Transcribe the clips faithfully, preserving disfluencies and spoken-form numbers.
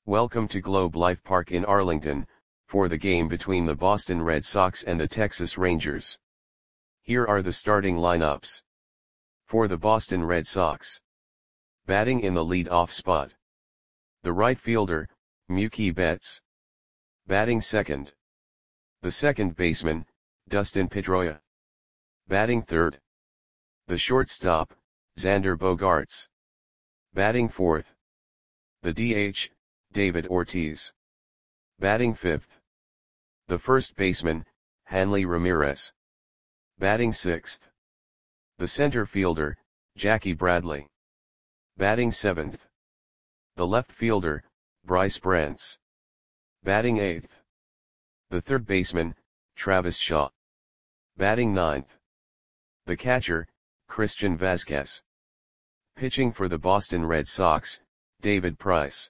Welcome to Globe Life Park in Arlington, for the game between the Boston Red Sox and the Texas Rangers. Here are the starting lineups. For the Boston Red Sox. Batting in the lead-off spot. The right fielder, Mookie Betts. Batting second. The second baseman, Dustin Pedroia. Batting third. The shortstop, Xander Bogaerts. Batting fourth. The D H, David Ortiz. Batting fifth. The first baseman, Hanley Ramirez. Batting sixth. The center fielder, Jackie Bradley. Batting seventh. The left fielder, Bryce Brantz. Batting eighth. The third baseman, Travis Shaw. Batting ninth. The catcher, Christian Vazquez. Pitching for the Boston Red Sox, David Price.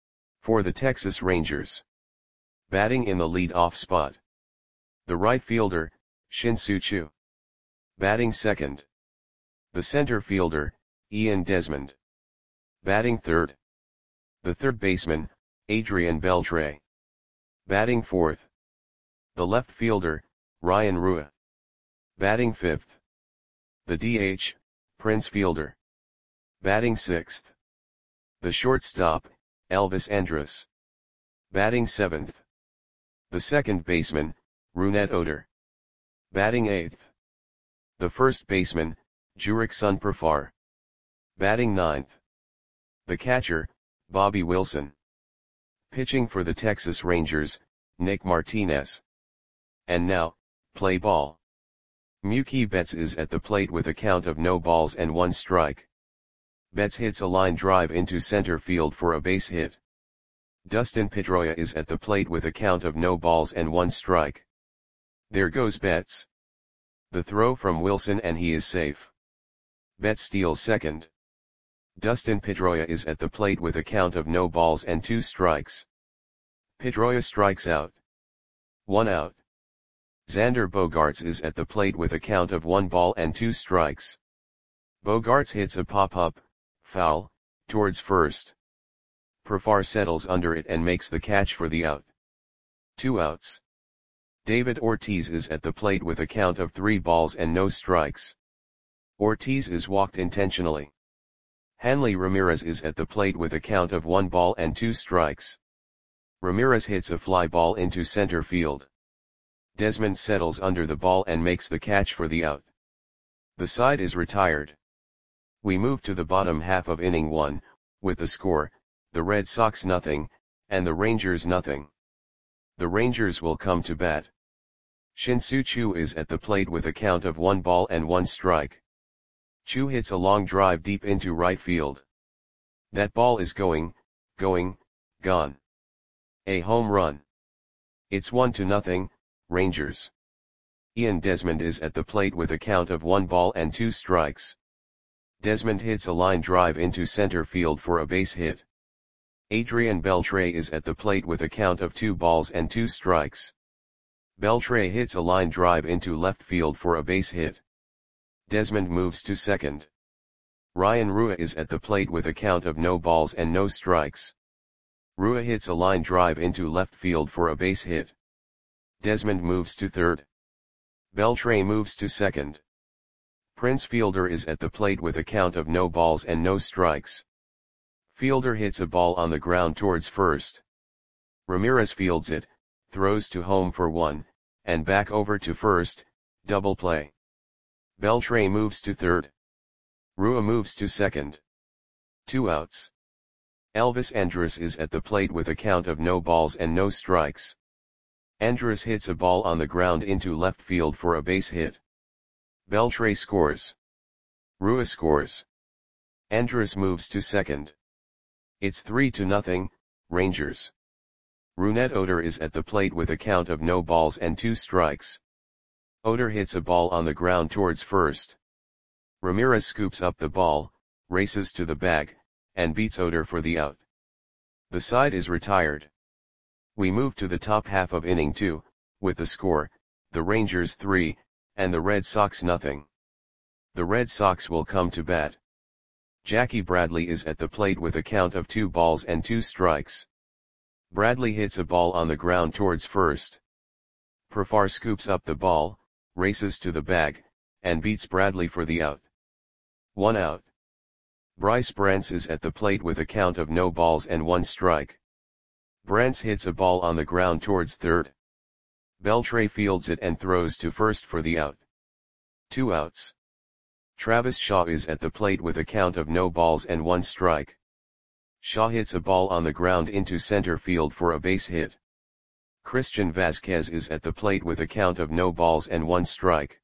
For the Texas Rangers. Batting in the lead-off spot. The right fielder, Shin-Soo Choo. Batting second. The center fielder, Ian Desmond. Batting third. The third baseman, Adrian Beltre. Batting fourth. The left fielder, Ryan Rua. Batting fifth. The D H, Prince Fielder. Batting sixth. The shortstop, Elvis Andrus. Batting seventh. The second baseman, Rougned Odor. Batting eighth. The first baseman, Jurickson Profar. Batting ninth. The catcher, Bobby Wilson. Pitching for the Texas Rangers, Nick Martinez. And now, play ball. Mookie Betts is at the plate with a count of no balls and one strike. Betts hits a line drive into center field for a base hit. Dustin Pedroia is at the plate with a count of no balls and one strike. There goes Betts. The throw from Wilson and he is safe. Betts steals second. Dustin Pedroia is at the plate with a count of no balls and two strikes. Pedroia strikes out. One out. Xander Bogaerts is at the plate with a count of one ball and two strikes. Bogaerts hits a pop-up, foul, towards first. Profar settles under it and makes the catch for the out. Two outs. David Ortiz is at the plate with a count of three balls and no strikes. Ortiz is walked intentionally. Hanley Ramirez is at the plate with a count of one ball and two strikes. Ramirez hits a fly ball into center field. Desmond settles under the ball and makes the catch for the out. The side is retired. We move to the bottom half of inning one, with the score, the Red Sox nothing, and the Rangers nothing. The Rangers will come to bat. Shin-Soo Choo is at the plate with a count of one ball and one strike. Choo hits a long drive deep into right field. That ball is going, going, gone. A home run. It's one to nothing, Rangers. Ian Desmond is at the plate with a count of one ball and two strikes. Desmond hits a line drive into center field for a base hit. Adrian Beltre is at the plate with a count of two balls and two strikes. Beltre hits a line drive into left field for a base hit. Desmond moves to second. Ryan Rua is at the plate with a count of no balls and no strikes. Rua hits a line drive into left field for a base hit. Desmond moves to third. Beltre moves to second. Prince Fielder is at the plate with a count of no balls and no strikes. Fielder hits a ball on the ground towards first. Ramirez fields it, throws to home for one, and back over to first, double play. Beltre moves to third. Rua moves to second. Two outs. Elvis Andrus is at the plate with a count of no balls and no strikes. Andrus hits a ball on the ground into left field for a base hit. Beltre scores. Rua scores. Andrus moves to second. It's three to nothing, Rangers. Rougned Odor is at the plate with a count of no balls and two strikes. Odor hits a ball on the ground towards first. Ramirez scoops up the ball, races to the bag, and beats Odor for the out. The side is retired. We move to the top half of inning two, with the score, the Rangers three, and the Red Sox nothing. The Red Sox will come to bat. Jackie Bradley is at the plate with a count of two balls and two strikes. Bradley hits a ball on the ground towards first. Profar scoops up the ball, races to the bag, and beats Bradley for the out. One out. Bryce Brantz is at the plate with a count of no balls and one strike. Brantz hits a ball on the ground towards third. Beltre fields it and throws to first for the out. Two outs. Travis Shaw is at the plate with a count of no balls and one strike. Shaw hits a ball on the ground into center field for a base hit. Christian Vasquez is at the plate with a count of no balls and one strike.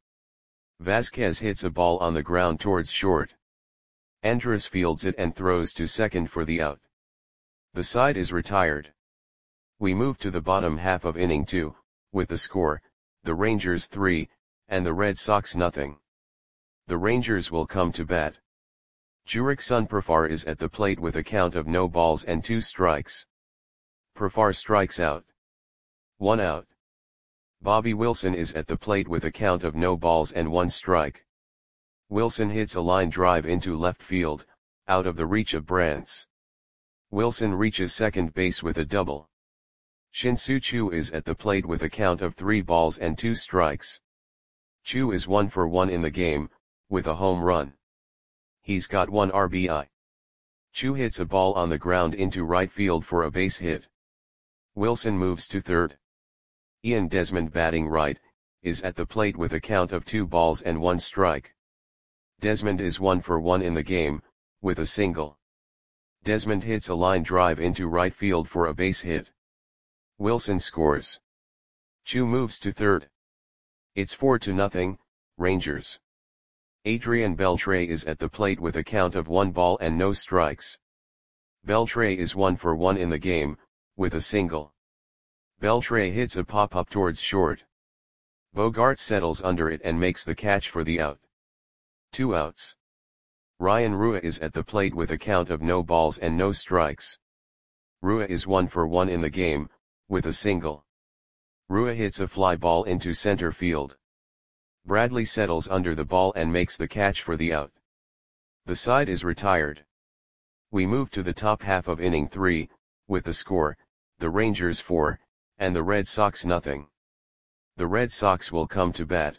Vasquez hits a ball on the ground towards short. Andrus fields it and throws to second for the out. The side is retired. We move to the bottom half of inning two, with the score, the Rangers three, and the Red Sox nothing. The Rangers will come to bat. Jurickson Profar is at the plate with a count of no balls and two strikes. Profar strikes out. One out. Bobby Wilson is at the plate with a count of no balls and one strike. Wilson hits a line drive into left field, out of the reach of Brantz. Wilson reaches second base with a double. Shin-Soo Choo is at the plate with a count of three balls and two strikes. Choo is one for one in the game, with a home run. He's got one R B I. Choo hits a ball on the ground into right field for a base hit. Wilson moves to third. Ian Desmond, batting right, is at the plate with a count of two balls and one strike. Desmond is one for one in the game, with a single. Desmond hits a line drive into right field for a base hit. Wilson scores. Choo moves to third. It's four to nothing, Rangers. Adrian Beltre is at the plate with a count of one ball and no strikes. Beltre is one for one in the game, with a single. Beltre hits a pop-up towards short. Bogart settles under it and makes the catch for the out. Two outs. Ryan Rua is at the plate with a count of no balls and no strikes. Rua is one for one in the game, with a single. Rua hits a fly ball into center field. Bradley settles under the ball and makes the catch for the out. The side is retired. We move to the top half of inning three, with the score, the Rangers four, and the Red Sox nothing. The Red Sox will come to bat.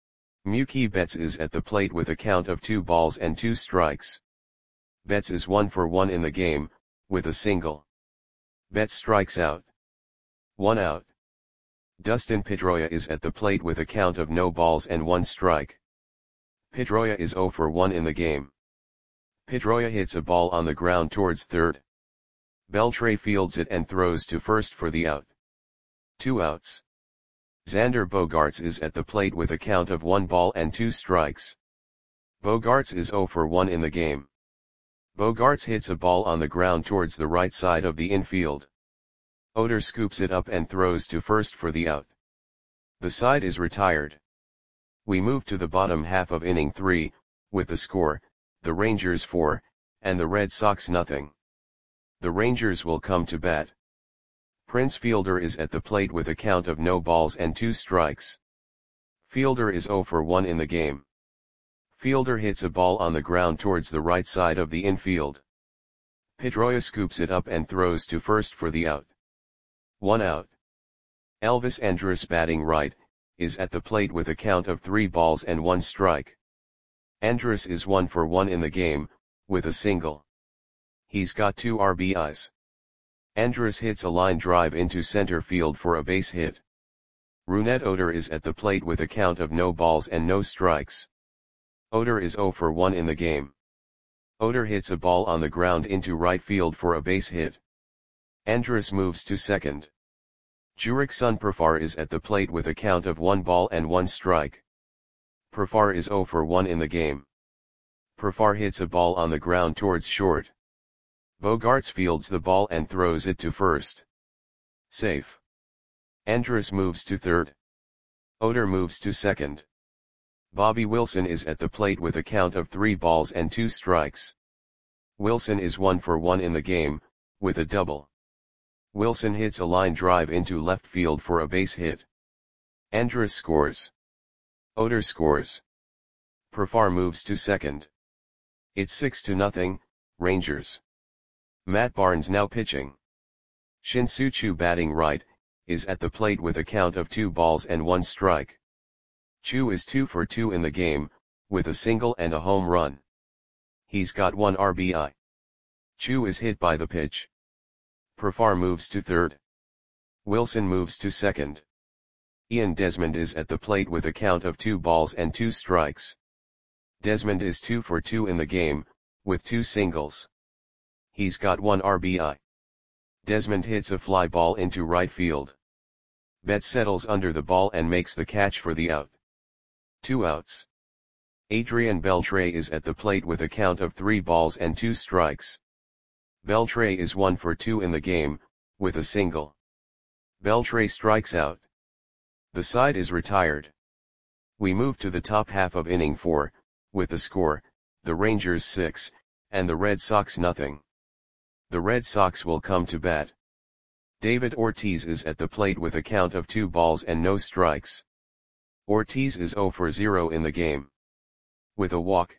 Mookie Betts is at the plate with a count of two balls and two strikes. Betts is one for one in the game, with a single. Betts strikes out. One out. Dustin Pedroia is at the plate with a count of no balls and one strike. Pedroia is zero for one in the game. Pedroia hits a ball on the ground towards third. Beltre fields it and throws to first for the out. Two outs. Xander Bogaerts is at the plate with a count of one ball and two strikes. Bogaerts is zero for one in the game. Bogaerts hits a ball on the ground towards the right side of the infield. Oder scoops it up and throws to first for the out. The side is retired. We move to the bottom half of inning three, with the score, the Rangers four, and the Red Sox nothing. The Rangers will come to bat. Prince Fielder is at the plate with a count of no balls and two strikes. Fielder is zero for one in the game. Fielder hits a ball on the ground towards the right side of the infield. Pedroia scoops it up and throws to first for the out. One out. Elvis Andrus, batting right, is at the plate with a count of three balls and one strike. Andrus is one for one in the game, with a single. He's got two R B Is. Andrus hits a line drive into center field for a base hit. Rougned Odor is at the plate with a count of no balls and no strikes. Odor is zero for one in the game. Odor hits a ball on the ground into right field for a base hit. Andrus moves to second. Jurickson Profar is at the plate with a count of one ball and one strike. Profar is zero for one in the game. Profar hits a ball on the ground towards short. Bogaerts fields the ball and throws it to first. Safe. Andrus moves to third. Odor moves to second. Bobby Wilson is at the plate with a count of three balls and two strikes. Wilson is one for one in the game, with a double. Wilson hits a line drive into left field for a base hit. Andrus scores. Odor scores. Profar moves to second. It's six to nothing, Rangers. Matt Barnes now pitching. Shin-Soo Choo batting right, is at the plate with a count of two balls and one strike. Choo is two for two in the game, with a single and a home run. He's got one R B I. Choo is hit by the pitch. Profar moves to third. Wilson moves to second. Ian Desmond is at the plate with a count of two balls and two strikes. Desmond is two for two in the game, with two singles. He's got one R B I. Desmond hits a fly ball into right field. Betts settles under the ball and makes the catch for the out. Two outs. Adrian Beltre is at the plate with a count of three balls and two strikes. Beltre is one for two in the game, with a single. Beltre strikes out. The side is retired. We move to the top half of inning four, with the score, the Rangers six, and the Red Sox nothing. The Red Sox will come to bat. David Ortiz is at the plate with a count of two balls and no strikes. Ortiz is zero for zero in the game. With a walk,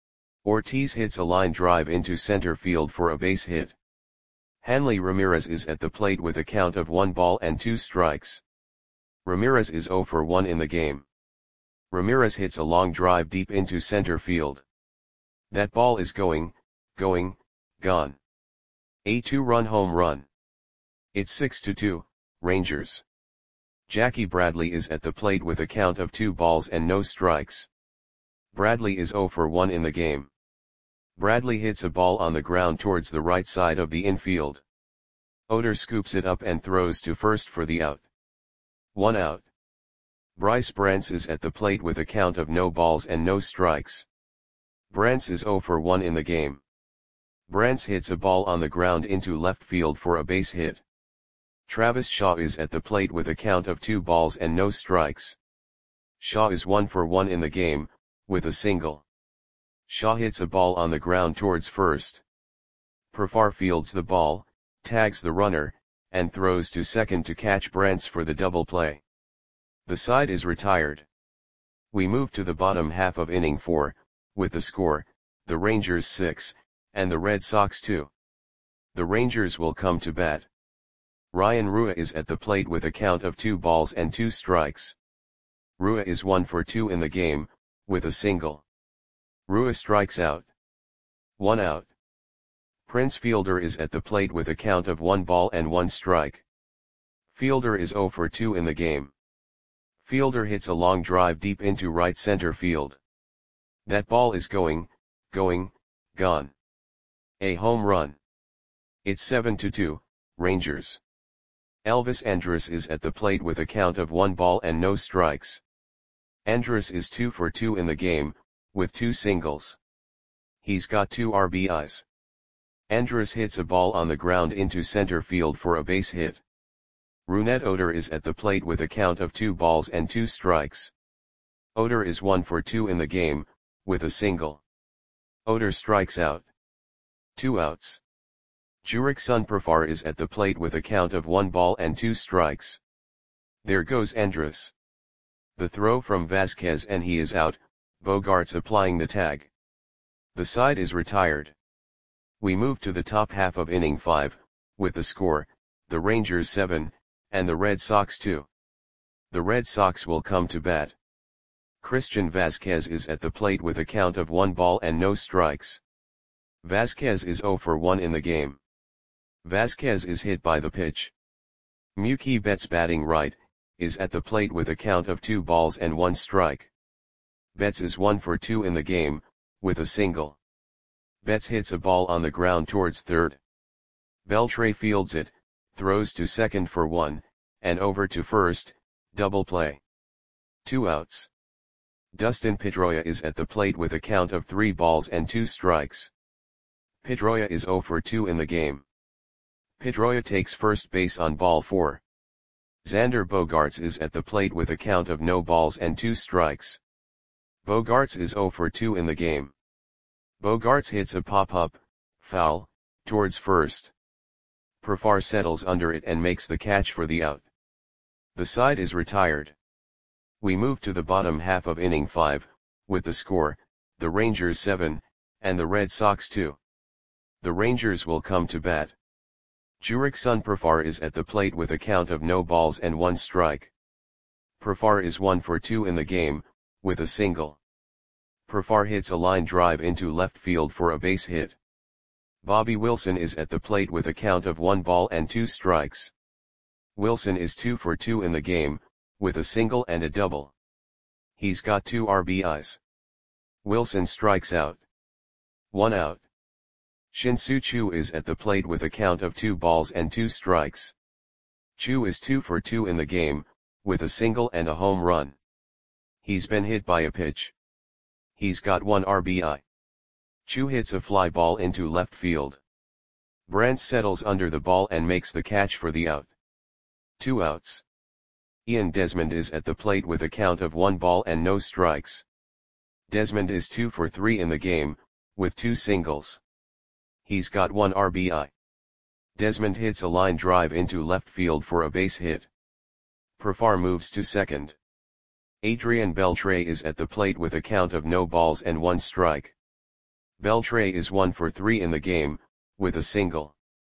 Ortiz hits a line drive into center field for a base hit. Hanley Ramirez is at the plate with a count of one ball and two strikes. Ramirez is zero for one in the game. Ramirez hits a long drive deep into center field. That ball is going, going, gone. A two-run home run. It's six to two, Rangers. Jackie Bradley is at the plate with a count of two balls and no strikes. Bradley is zero for one in the game. Bradley hits a ball on the ground towards the right side of the infield. Oder scoops it up and throws to first for the out. One out. Bryce Brantz is at the plate with a count of no balls and no strikes. Brantz is zero for one in the game. Brantz hits a ball on the ground into left field for a base hit. Travis Shaw is at the plate with a count of two balls and no strikes. Shaw is one for one in the game, with a single. Shaw hits a ball on the ground towards first. Profar fields the ball, tags the runner, and throws to second to catch Brantz for the double play. The side is retired. We move to the bottom half of inning four, with the score, the Rangers six, and the Red Sox two. The Rangers will come to bat. Ryan Rua is at the plate with a count of two balls and two strikes. Rua is one for two in the game, with a single. Rua strikes out. One out. Prince Fielder is at the plate with a count of one ball and one strike. Fielder is zero for two in the game. Fielder hits a long drive deep into right center field. That ball is going, going, gone. A home run. It's seven to two, Rangers. Elvis Andrus is at the plate with a count of one ball and no strikes. Andrus is two for two in the game, with two singles. He's got two R B Is. Andrus hits a ball on the ground into center field for a base hit. Rougned Odor is at the plate with a count of two balls and two strikes. Odor is one for two in the game, with a single. Odor strikes out. Two outs. Jurickson Profar is at the plate with a count of one ball and two strikes. There goes Andrus. The throw from Vasquez and he is out, Bogaerts applying the tag. The side is retired. We move to the top half of inning five, with the score, the Rangers seven, and the Red Sox two. The Red Sox will come to bat. Christian Vasquez is at the plate with a count of one ball and no strikes. Vasquez is zero for one in the game. Vasquez is hit by the pitch. Mookie Betts batting right, is at the plate with a count of two balls and one strike. Betts is one for two in the game, with a single. Betts hits a ball on the ground towards third. Beltre fields it, throws to second for one, and over to first, double play. Two outs. Dustin Pedroia is at the plate with a count of three balls and two strikes. Pedroia is zero for two in the game. Pedroia takes first base on ball four. Xander Bogaerts is at the plate with a count of no balls and two strikes. Bogaerts is zero for two in the game. Bogaerts hits a pop-up, foul, towards first. Profar settles under it and makes the catch for the out. The side is retired. We move to the bottom half of inning five, with the score, the Rangers seven, and the Red Sox two. The Rangers will come to bat. Jurickson Profar is at the plate with a count of no balls and one strike. Profar is one for two in the game, with a single. Profar hits a line drive into left field for a base hit. Bobby Wilson is at the plate with a count of one ball and two strikes. Wilson is two for two in the game, with a single and a double. He's got two R B Is. Wilson strikes out. One out. Shin-Soo Choo is at the plate with a count of two balls and two strikes. Choo is two for two in the game, with a single and a home run. He's been hit by a pitch. He's got one R B I. Choo hits a fly ball into left field. Brant settles under the ball and makes the catch for the out. Two outs. Ian Desmond is at the plate with a count of one ball and no strikes. Desmond is two for three in the game, with two singles. He's got one R B I. Desmond hits a line drive into left field for a base hit. Profar moves to second. Adrian Beltre is at the plate with a count of no balls and one strike. Beltre is one for three in the game, with a single.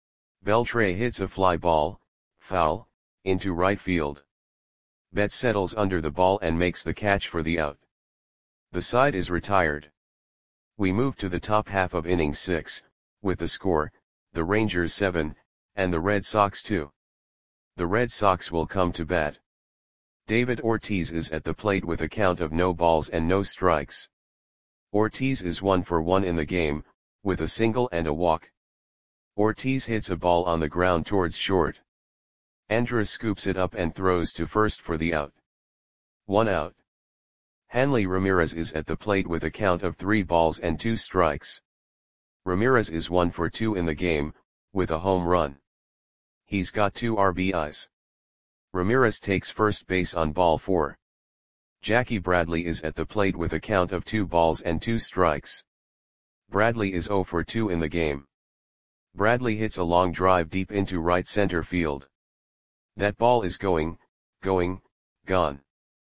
Beltre hits a fly ball, foul, into right field. Betts settles under the ball and makes the catch for the out. The side is retired. We move to the top half of inning six, with the score, the Rangers seven, and the Red Sox two. The Red Sox will come to bat. David Ortiz is at the plate with a count of no balls and no strikes. Ortiz is one for one in the game, with a single and a walk. Ortiz hits a ball on the ground towards short. Andrus scoops it up and throws to first for the out. One out. Hanley Ramirez is at the plate with a count of three balls and two strikes. Ramirez is one for two in the game, with a home run. He's got two R B Is. Ramirez takes first base on ball four. Jackie Bradley is at the plate with a count of two balls and two strikes. Bradley is zero for two in the game. Bradley hits a long drive deep into right center field. That ball is going, going, gone.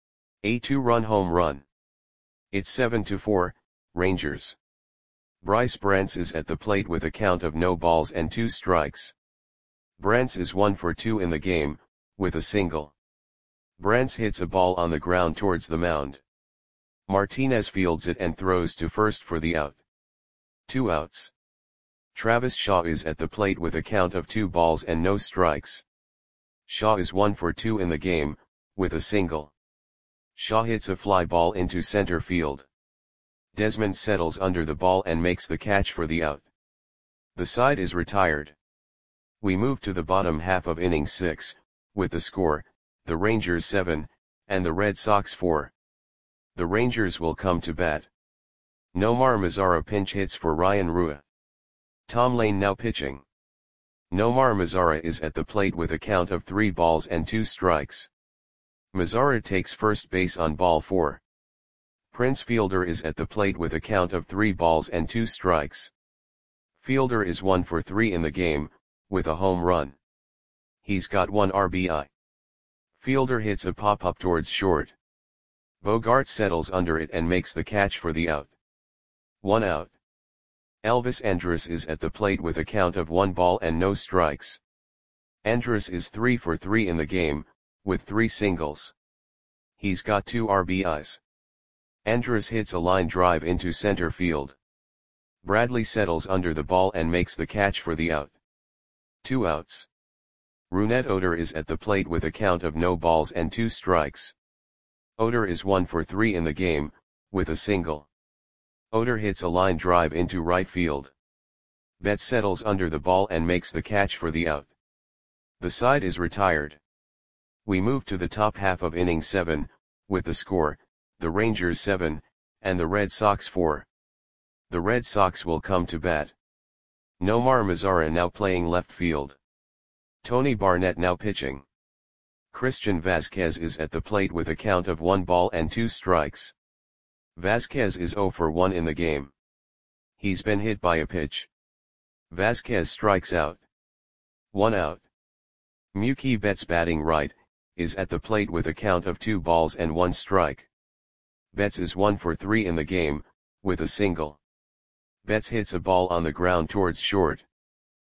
A two-run home run. It's seven to four, Rangers. Bryce Brants is at the plate with a count of no balls and two strikes. Brants is one for two in the game, with a single. Brants hits a ball on the ground towards the mound. Martinez fields it and throws to first for the out. Two outs. Travis Shaw is at the plate with a count of two balls and no strikes. Shaw is one for two in the game, with a single. Shaw hits a fly ball into center field. Desmond settles under the ball and makes the catch for the out. The side is retired. We move to the bottom half of inning six, with the score, the Rangers seven, and the Red Sox four. The Rangers will come to bat. Nomar Mazara pinch hits for Ryan Rua. Tom Lane now pitching. Nomar Mazara is at the plate with a count of three balls and two strikes. Mazara takes first base on ball four. Prince Fielder is at the plate with a count of three balls and two strikes. Fielder is one for three in the game, with a home run. He's got one R B I. Fielder hits a pop-up towards short. Bogart settles under it and makes the catch for the out. One out. Elvis Andrus is at the plate with a count of one ball and no strikes. Andrus is three for three in the game, with three singles. He's got two R B Is. Andrus hits a line drive into center field. Bradley settles under the ball and makes the catch for the out. Two outs. Rougned Odor is at the plate with a count of no balls and two strikes. Odor is one for three in the game, with a single. Odor hits a line drive into right field. Betts settles under the ball and makes the catch for the out. The side is retired. We move to the top half of inning seven, with the score, the Rangers seven, and the Red Sox four. The Red Sox will come to bat. Nomar Mazara now playing left field. Tony Barnett now pitching. Christian Vasquez is at the plate with a count of one ball and two strikes. Vasquez is zero for one in the game. He's been hit by a pitch. Vasquez strikes out. One out. Mookie Betts batting right, is at the plate with a count of two balls and one strike. Betts is one for three in the game, with a single. Betts hits a ball on the ground towards short.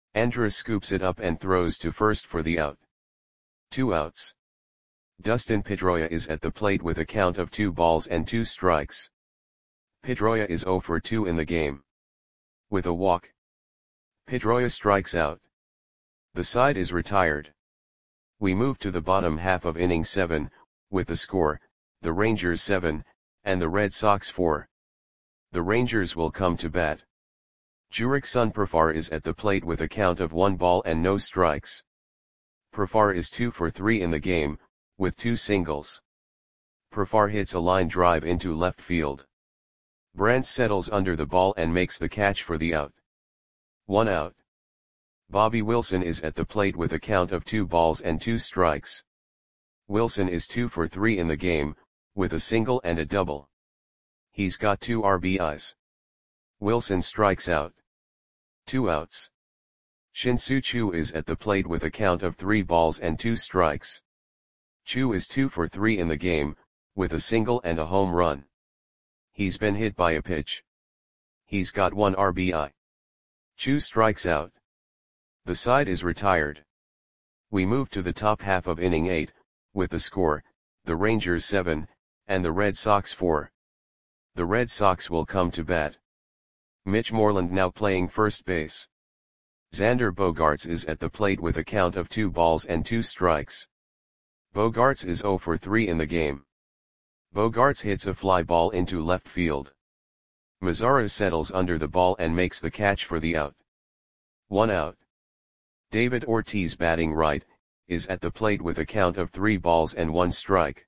Andrus scoops it up and throws to first for the out. Two outs. Dustin Pedroia is at the plate with a count of two balls and two strikes. Pedroia is zero for two in the game. With a walk, Pedroia strikes out. The side is retired. We move to the bottom half of inning seven, with the score, the Rangers seven, and the Red Sox four. The Rangers will come to bat. Jurickson Profar is at the plate with a count of one ball and no strikes. Profar is two for three in the game, with two singles. Profar hits a line drive into left field. Brandt settles under the ball and makes the catch for the out. One out. Bobby Wilson is at the plate with a count of two balls and two strikes. Wilson is two for three in the game, with a single and a double. He's got two R B Is. Wilson strikes out. Two outs. Shin-Soo Choo is at the plate with a count of three balls and two strikes. Choo is two for three in the game, with a single and a home run. He's been hit by a pitch. He's got one R B I. Choo strikes out. The side is retired. We move to the top half of inning eight, with the score, the Rangers seven, and the Red Sox four. The Red Sox will come to bat. Mitch Moreland now playing first base. Xander Bogaerts is at the plate with a count of two balls and two strikes. Bogaerts is zero for three in the game. Bogaerts hits a fly ball into left field. Mazara settles under the ball and makes the catch for the out. One out. David Ortiz, batting right, is at the plate with a count of three balls and one strike.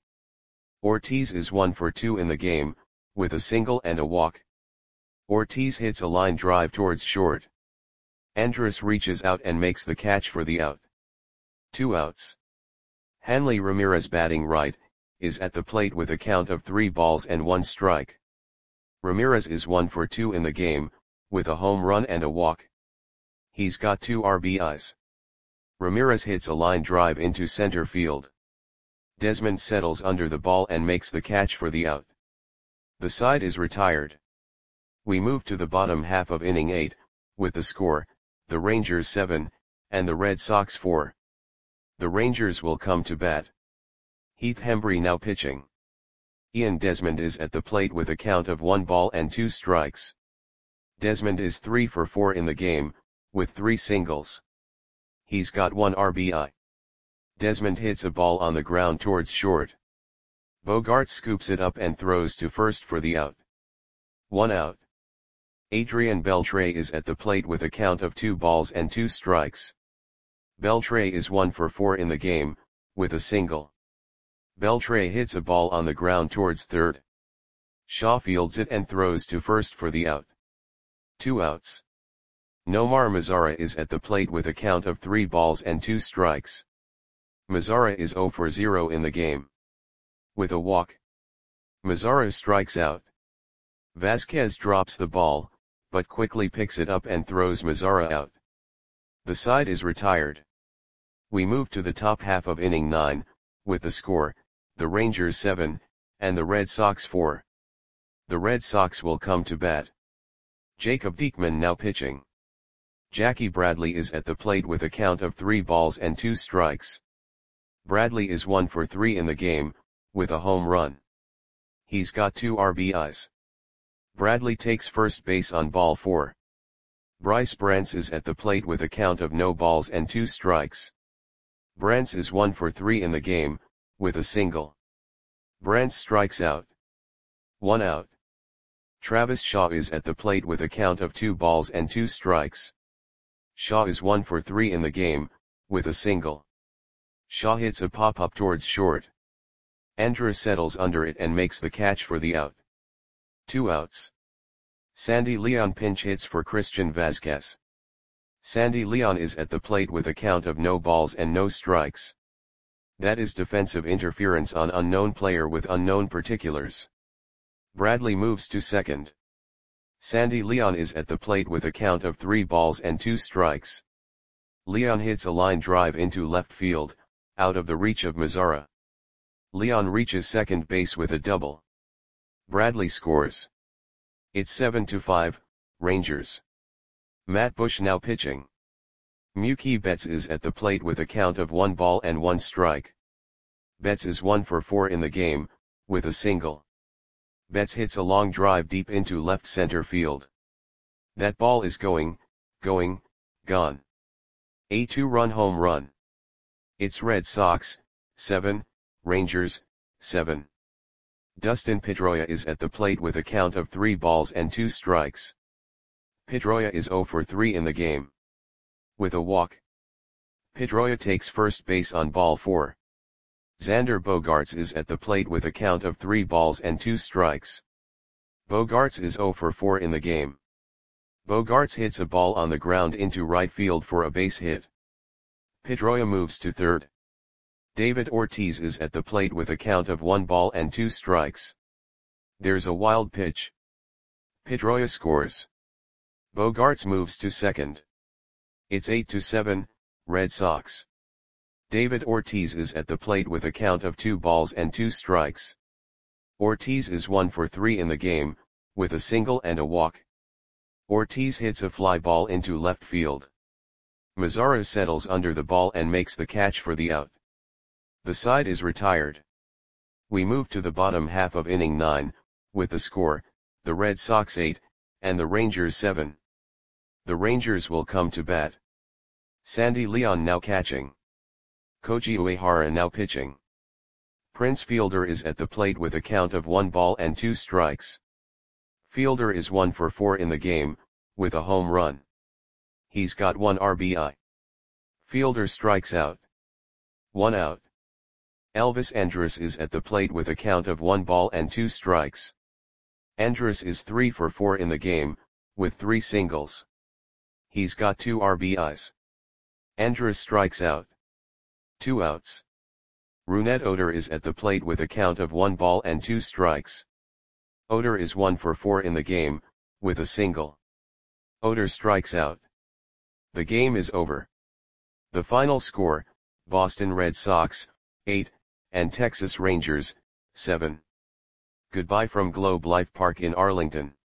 Ortiz is one for two in the game, with a single and a walk. Ortiz hits a line drive towards short. Andrus reaches out and makes the catch for the out. Two outs. Hanley Ramirez, batting right, is at the plate with a count of three balls and one strike. Ramirez is one for two in the game, with a home run and a walk. He's got two R B Is. Ramirez hits a line drive into center field. Desmond settles under the ball and makes the catch for the out. The side is retired. We move to the bottom half of inning eight, with the score, the Rangers seven, and the Red Sox four. The Rangers will come to bat. Heath Hembree now pitching. Ian Desmond is at the plate with a count of one ball and two strikes. Desmond is three for four in the game, with three singles. He's got one R B I. Desmond hits a ball on the ground towards short. Bogaerts scoops it up and throws to first for the out. One out. Adrian Beltre is at the plate with a count of two balls and two strikes. Beltre is one for four in the game, with a single. Beltre hits a ball on the ground towards third. Shaw fields it and throws to first for the out. Two outs. Nomar Mazara is at the plate with a count of three balls and two strikes. Mazara is zero for zero in the game. With a walk, Mazara strikes out. Vasquez drops the ball, but quickly picks it up and throws Mazara out. The side is retired. We move to the top half of inning nine, with the score, the Rangers seven, and the Red Sox four. The Red Sox will come to bat. Jacob Diekman now pitching. Jackie Bradley is at the plate with a count of three balls and two strikes. Bradley is one for three in the game, with a home run. He's got two R B Is. Bradley takes first base on ball four. Bryce Brantz is at the plate with a count of no balls and two strikes. Brantz is one for three in the game, with a single. Brantz strikes out. One out. Travis Shaw is at the plate with a count of two balls and two strikes. Shaw is one for three in the game, with a single. Shaw hits a pop-up towards short. Andrus settles under it and makes the catch for the out. Two outs. Sandy Leon pinch hits for Christian Vasquez. Sandy Leon is at the plate with a count of no balls and no strikes. That is defensive interference on unknown player with unknown particulars. Bradley moves to second. Sandy Leon is at the plate with a count of three balls and two strikes. Leon hits a line drive into left field, out of the reach of Mazara. Leon reaches second base with a double. Bradley scores. It's seven to five, Rangers. Matt Bush now pitching. Mookie Betts is at the plate with a count of one ball and one strike. Betts is one for four in the game, with a single. Betts hits a long drive deep into left center field. That ball is going, going, gone. A two-run home run. It's Red Sox, seven, Rangers, seven. Dustin Pedroia is at the plate with a count of three balls and two strikes. Pedroia is zero for three in the game. With a walk. Pedroia takes first base on ball four. Xander Bogaerts is at the plate with a count of three balls and two strikes. Bogaerts is zero for four in the game. Bogaerts hits a ball on the ground into right field for a base hit. Pedroia moves to third. David Ortiz is at the plate with a count of one ball and two strikes. There's a wild pitch. Pedroia scores. Bogaerts moves to second. It's eight to seven, Red Sox. David Ortiz is at the plate with a count of two balls and two strikes. Ortiz is one for three in the game, with a single and a walk. Ortiz hits a fly ball into left field. Mazara settles under the ball and makes the catch for the out. The side is retired. We move to the bottom half of inning nine, with the score, the Red Sox eight, and the Rangers seven. The Rangers will come to bat. Sandy Leon now catching. Koji Uehara now pitching. Prince Fielder is at the plate with a count of one ball and two strikes. Fielder is one for four in the game, with a home run. He's got one R B I. Fielder strikes out. One out. Elvis Andrus is at the plate with a count of one ball and two strikes. Andrus is three for four in the game, with three singles. He's got two R B Is. Andrus strikes out. Two outs. Rougned Odor is at the plate with a count of one ball and two strikes. Odor is one for four in the game, with a single. Odor strikes out. The game is over. The final score, Boston Red Sox, eight, and Texas Rangers, seven. Goodbye from Globe Life Park in Arlington.